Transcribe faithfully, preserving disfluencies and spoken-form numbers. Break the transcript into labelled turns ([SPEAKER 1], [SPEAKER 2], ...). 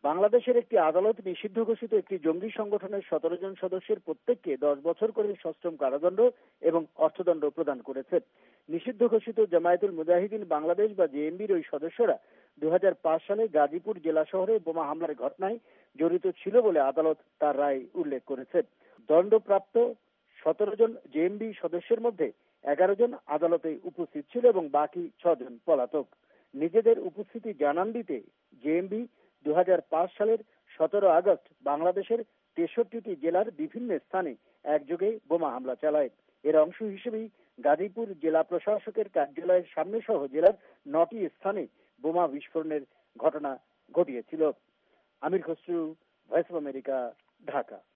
[SPEAKER 1] বাংলাদেশের একটি আদালত নিষিদ্ধ ঘোষিত একটি জঙ্গি সংগঠনের সতেরো জন সদস্যের প্রত্যেককে দশ বছর করে সশ্রম কারাদণ্ড এবং অর্থদণ্ড প্রদান করেছে। নিষিদ্ধ ঘোষিত জামায়াতুল মুজাহিদিন বাংলাদেশ বা জেএমবির ওই সদস্যরা দুই হাজার পাঁচ সালে গাজীপুর জেলা শহরে বোমা হামলার ঘটনায় জড়িত ছিল বলে আদালত তার রায় উল্লেখ করেছে। দণ্ডপ্রাপ্ত সতেরো জন জেএমবি সদস্যের মধ্যে এগারো জন আদালতে উপস্থিত ছিল এবং বাকি ছজন পলাতক। নিজেদের উপস্থিতি জানান দিতে জেএমবি দুই হাজার পাঁচ সালের সতেরো আগস্ট বাংলাদেশের তেষট্টিটি জেলার বিভিন্ন স্থানে একযোগে বোমা হামলা চালায়। এর অংশ হিসেবেই গাজীপুর জেলা প্রশাসকের কার্যালয়ের সামনে সহ জেলার নটি স্থানে বোমা বিস্ফোরণের ঘটনা ঘটিয়েছিল। Amir Khasru, Voice of America, Dhaka.